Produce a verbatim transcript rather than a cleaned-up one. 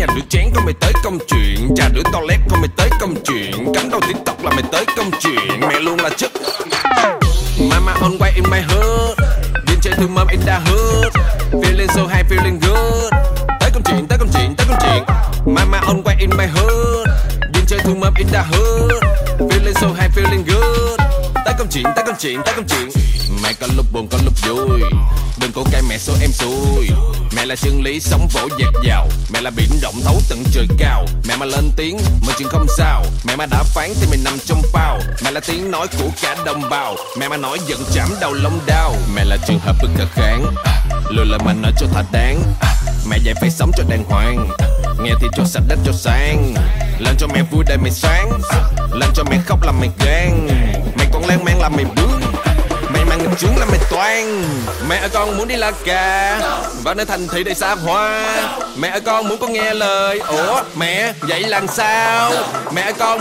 Cành rửa chén con mày tới công chuyện, trà rửa toilet con mày tới công chuyện, cắm đầu TikTok là mày tới công chuyện, mẹ luôn là chất. Mama on way in my hood, điên chơi thương mâm in the hood, feeling so high feeling good. Tới công chuyện, tới công chuyện, tới công chuyện. Mama on way in my hood, điên chơi thương mâm in the hood, feeling so high feeling good. Tới công chuyện, tới công chuyện, tới công chuyện. Mẹ có lúc buồn có lúc vui, đừng cố cay mẹ số em xui. Mẹ là chân lý sống vỗ dạt dào, mẹ là biển rộng thấu tận trời cao. Mẹ mà lên tiếng mọi chuyện không sao, mẹ mà đã phán thì mình nằm trong bao. Mẹ là tiếng nói của cả đồng bào, mẹ mà nói giận chạm đầu lông đau. Mẹ là trường hợp bất khả kháng, lừa lời mà nói cho thỏa đáng. Mẹ dạy phải sống cho đàng hoàng, nghe thì cho sạch đất cho sang. Làm cho mẹ vui đời mày sáng, làm cho mẹ khóc làm mày gan. Mày còn lan man làm mày bước, mày mang nghiệp chướng làm mày toan. Mẹ ơi con muốn đi La Cà, vào nơi thành thị đầy xa hoa. Mẹ ơi con muốn con nghe lời, ủa mẹ vậy làm sao? Mẹ ơi con